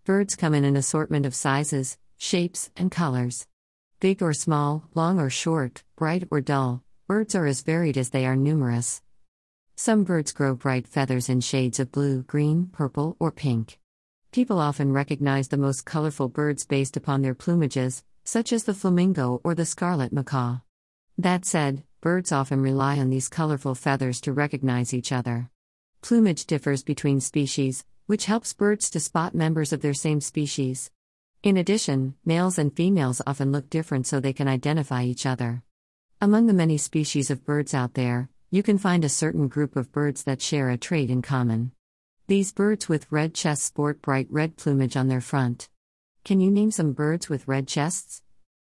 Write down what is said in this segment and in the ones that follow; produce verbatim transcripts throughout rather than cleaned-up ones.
Birds come in an assortment of sizes, shapes, and colors. Big or small, long or short, bright or dull, birds are as varied as they are numerous. Some birds grow bright feathers in shades of blue, green, purple, or pink. People often recognize the most colorful birds based upon their plumages, such as the flamingo or the scarlet macaw. That said, birds often rely on these colorful feathers to recognize each other. Plumage differs between species, which helps birds to spot members of their same species. In addition, males and females often look different so they can identify each other. Among the many species of birds out there, you can find a certain group of birds that share a trait in common. These birds with red chests sport bright red plumage on their front. Can you name some birds with red chests?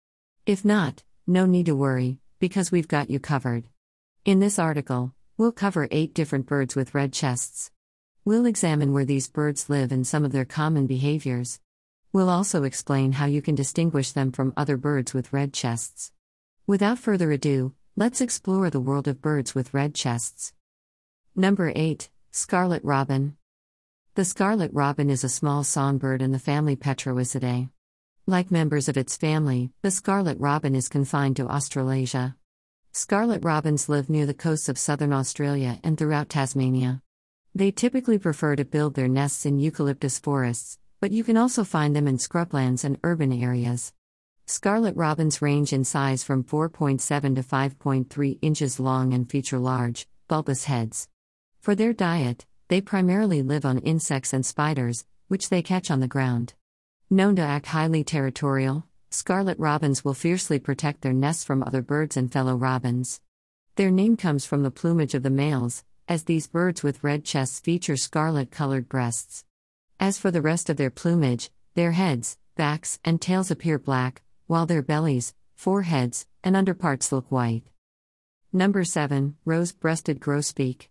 If not, no need to worry, because we've got you covered. In this article, we'll cover eight different birds with red chests. We'll examine where these birds live and some of their common behaviors. We'll also explain how you can distinguish them from other birds with red chests. Without further ado, let's explore the world of birds with red chests. Number eight. Scarlet Robin. The scarlet robin is a small songbird in the family Petroisidae. Like members of its family, the scarlet robin is confined to Australasia. Scarlet robins live near the coasts of southern Australia and throughout Tasmania. They typically prefer to build their nests in eucalyptus forests, but you can also find them in scrublands and urban areas. Scarlet robins range in size from four point seven to five point three inches long and feature large, bulbous heads. For their diet, they primarily live on insects and spiders, which they catch on the ground. Known to act highly territorial, scarlet robins will fiercely protect their nests from other birds and fellow robins. Their name comes from the plumage of the males, as these birds with red chests feature scarlet-colored breasts. As for the rest of their plumage, their heads, backs, and tails appear black, while their bellies, foreheads, and underparts look white. Number seven. Rose-breasted grosbeak.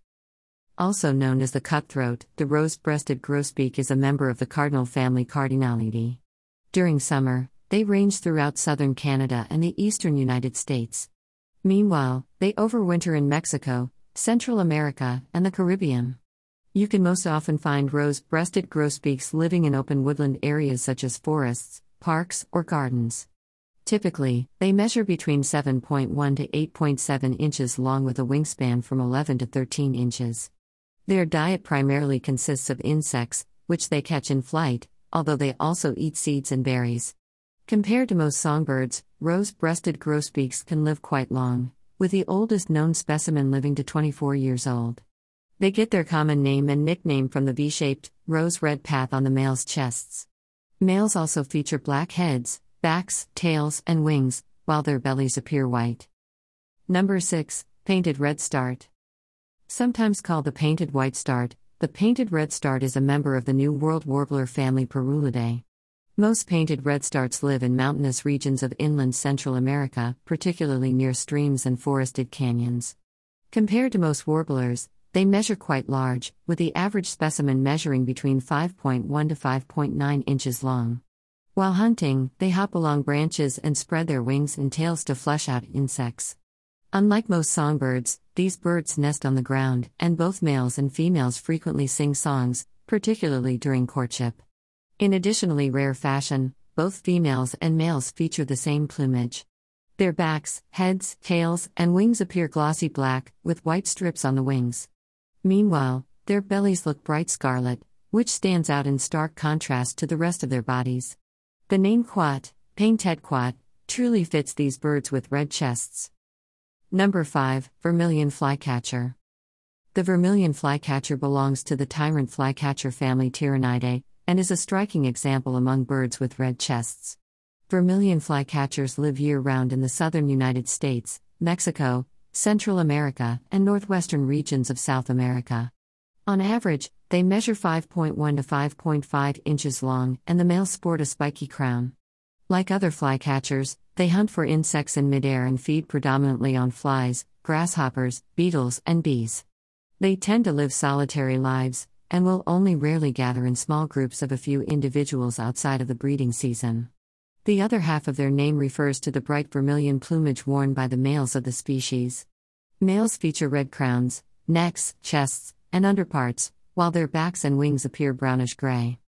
Also known as the cutthroat, the rose-breasted grosbeak is a member of the cardinal family Cardinalidae. During summer, they range throughout southern Canada and the eastern United States. Meanwhile, they overwinter in Mexico, Central America, and the Caribbean. You can most often find rose-breasted grosbeaks living in open woodland areas such as forests, parks, or gardens. Typically, they measure between seven point one to eight point seven inches long with a wingspan from eleven to thirteen inches. Their diet primarily consists of insects, which they catch in flight, although they also eat seeds and berries. Compared to most songbirds, rose-breasted grosbeaks can live quite long, with the oldest known specimen living to twenty-four years old. They get their common name and nickname from the V-shaped, rose-red path on the males' chests. Males also feature black heads, backs, tails, and wings, while their bellies appear white. Number six. Painted redstart. Sometimes called the painted whitestart, the painted redstart is a member of the New World warbler family Parulidae. Most painted redstarts live in mountainous regions of inland Central America, particularly near streams and forested canyons. Compared to most warblers, they measure quite large, with the average specimen measuring between five point one to five point nine inches long. While hunting, they hop along branches and spread their wings and tails to flush out insects. Unlike most songbirds, these birds nest on the ground, and both males and females frequently sing songs, particularly during courtship. In additionally rare fashion, both females and males feature the same plumage. Their backs, heads, tails, and wings appear glossy black, with white strips on the wings. Meanwhile, their bellies look bright scarlet, which stands out in stark contrast to the rest of their bodies. The name quat, painted quat, truly fits these birds with red chests. Number five. Vermilion flycatcher. The vermilion flycatcher belongs to the tyrant flycatcher family Tyranidae, and is a striking example among birds with red chests. Vermilion flycatchers live year-round in the southern United States, Mexico, Central America, and northwestern regions of South America. On average, they measure five point one to five point five inches long, and the males sport a spiky crown. Like other flycatchers, they hunt for insects in midair and feed predominantly on flies, grasshoppers, beetles, and bees. They tend to live solitary lives, and will only rarely gather in small groups of a few individuals outside of the breeding season. The other half of their name refers to the bright vermilion plumage worn by the males of the species. Males feature red crowns, necks, chests, and underparts, while their backs and wings appear brownish-gray.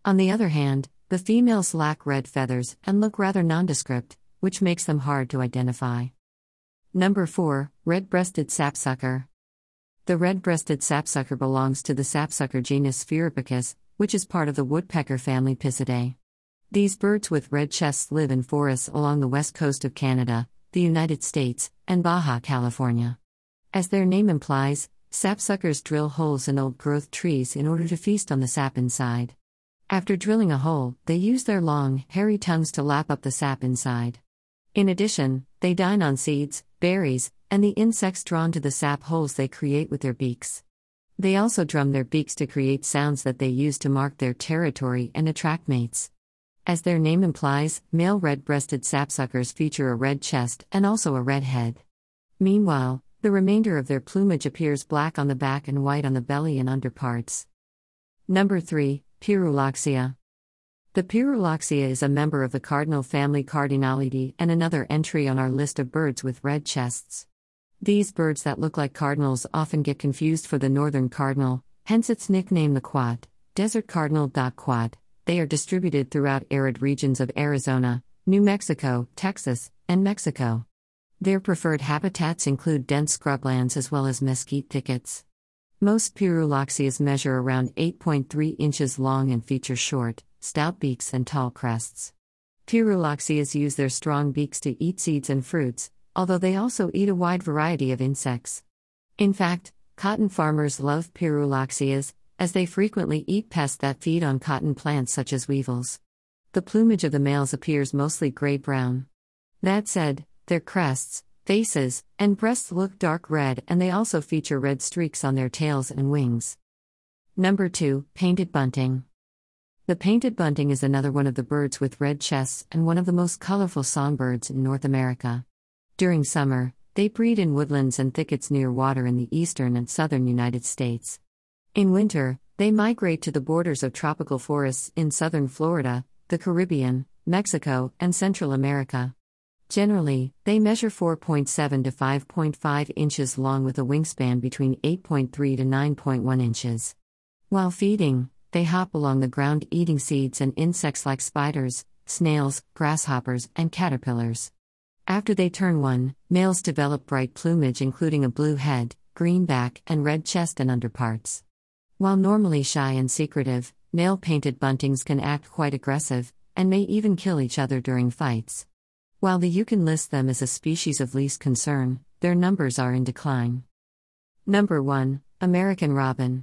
On the other hand, the females lack red feathers and look rather nondescript, which makes them hard to identify. Number four. Red-breasted sapsucker. The red-breasted sapsucker belongs to the sapsucker genus Pheropicus, which is part of the woodpecker family Picidae. These birds with red chests live in forests along the west coast of Canada, the United States, and Baja California. As their name implies, sapsuckers drill holes in old-growth trees in order to feast on the sap inside. After drilling a hole, they use their long, hairy tongues to lap up the sap inside. In addition, they dine on seeds, berries, and the insects drawn to the sap holes they create with their beaks. They also drum their beaks to create sounds that they use to mark their territory and attract mates. As their name implies, male red-breasted sapsuckers feature a red chest and also a red head. Meanwhile, the remainder of their plumage appears black on the back and white on the belly and underparts. Number three. Pyrrhuloxia. The Pyrrhuloxia is a member of the cardinal family Cardinalidae and another entry on our list of birds with red chests. These birds that look like cardinals often get confused for the northern cardinal, hence its nickname the quad, desert cardinal. Quad. They are distributed throughout arid regions of Arizona, New Mexico, Texas, and Mexico. Their preferred habitats include dense scrublands as well as mesquite thickets. Most Pyrrhuloxias measure around eight point three inches long and feature short, stout beaks and tall crests. Pyrrhuloxias use their strong beaks to eat seeds and fruits, although they also eat a wide variety of insects. In fact, cotton farmers love Pyrrhuloxias, as they frequently eat pests that feed on cotton plants such as weevils. The plumage of the males appears mostly gray-brown. That said, their crests, faces, and breasts look dark red, and they also feature red streaks on their tails and wings. Number two. Painted bunting. The painted bunting is another one of the birds with red chests and one of the most colorful songbirds in North America. During summer, they breed in woodlands and thickets near water in the eastern and southern United States. In winter, they migrate to the borders of tropical forests in southern Florida, the Caribbean, Mexico, and Central America. Generally, they measure four point seven to five point five inches long with a wingspan between eight point three to nine point one inches. While feeding, they hop along the ground eating seeds and insects like spiders, snails, grasshoppers, and caterpillars. After they turn one, males develop bright plumage including a blue head, green back, and red chest and underparts. While normally shy and secretive, male painted buntings can act quite aggressive, and may even kill each other during fights. While the U K lists them as a species of least concern, their numbers are in decline. Number one. American robin.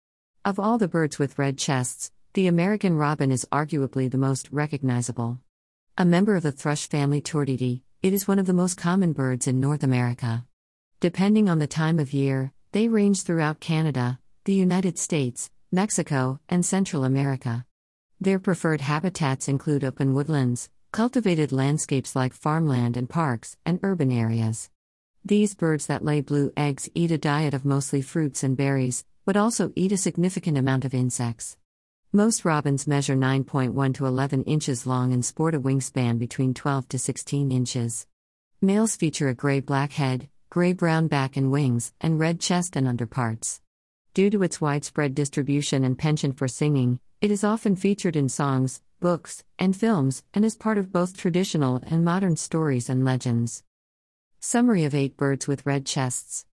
Of all the birds with red chests, the American robin is arguably the most recognizable. A member of the thrush family Turdidae, it is one of the most common birds in North America. Depending on the time of year, they range throughout Canada, the United States, Mexico, and Central America. Their preferred habitats include open woodlands, cultivated landscapes like farmland and parks, and urban areas. These birds that lay blue eggs eat a diet of mostly fruits and berries, but also eat a significant amount of insects. Most robins measure nine point one to eleven inches long and sport a wingspan between twelve to sixteen inches. Males feature a gray-black head, gray-brown back and wings, and red chest and underparts. Due to its widespread distribution and penchant for singing, it is often featured in songs, books, and films, and is part of both traditional and modern stories and legends. Summary of eight birds with red chests.